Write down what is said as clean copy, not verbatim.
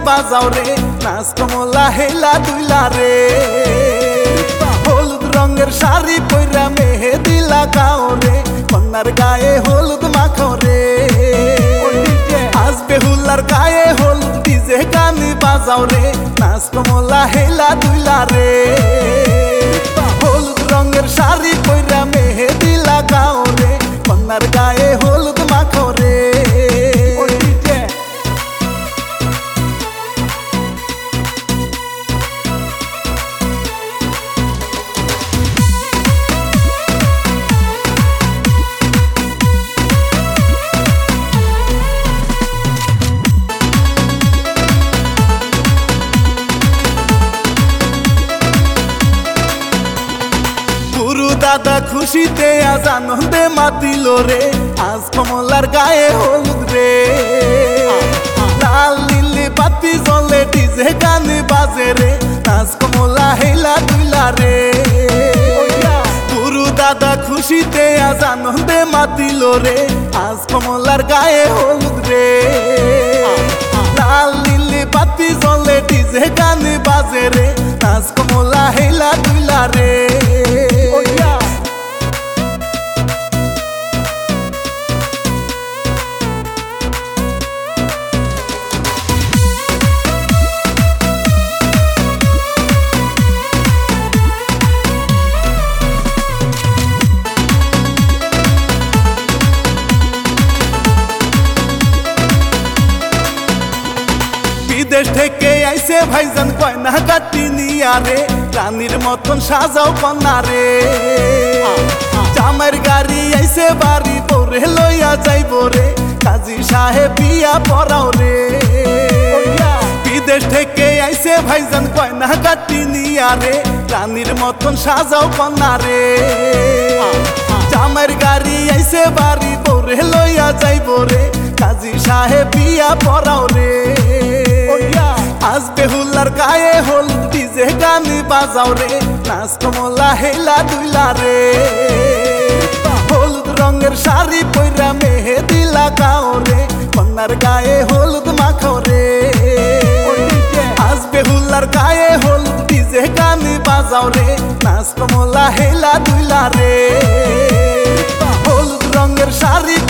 বাজাও রে, নাচ কমলা হেলা দুইলা রে। হলুদ রঙের শাড়ি পইরা মেহেদি লাগাও রে, কন্যার গায়ে হলুদ মাখাও রে। আজ বেহুলার গায়ে হলুদ ডিজে গান বাজাও রে, নাচ কমলা হেলা দুইলা রে। হলুদ রঙের শাড়ি পইরা মেহেদি লাগাও রে, কন্যার গায়ে হলুদ মাখাও রে। দাদা খুশিতে আজ আনন্দে মাতিল রে, আজ কমলার গায়ে হলুদ রে। লাল নীলি বাতি জ্বলে ডিজে গান বাজে রে, নাচ কমলা হেলা দুইলা রে। গুরু দাদা খুশিতে আজ আনন্দে মাতিল রে, আজ কমলার গায়ে হলুদ রে। লাল নীলি বাতি জ্বলে ডিজে গান বাজে রে, নাচ কমলা হেলা দুইলা রে। বিদেশ থেকে আইছে ভাইজান কয়না কাটি নিয়া রে, রানীর মতন সাজাও কন্যা রে। জামাইর গাড়ি আইছে বাড়ি পরে লইয়া যাইব রে, কাজী সাহেব বিয়া পড়াও রে। বিদেশ থেকে আইছে ভাইজান কয়না কাটি নিয়া রে, রানীর মতন সাজাও কন্যা রে। জামাইর গাড়ি আইছে বাড়ি পরে লইয়া যাইব রে, কাজী সাহেব বিয়া পড়াও রে। আজ বেহুলার গায়ে হলুদ ডিজে গান বাজাও রে, নাচ কমলা হেলা দুইলা রে। হলুদ রঙের শাড়ি পইরা মেহেদি লাগাও রে, কন্যার গায়ে হলুদ মাখাও রে। আজ বেহুলার গায়ে হলুদ ডিজে গান বাজাও রে, নাচ কমলা হেলা দুইলা রে। হলুদ রঙের শাড়ি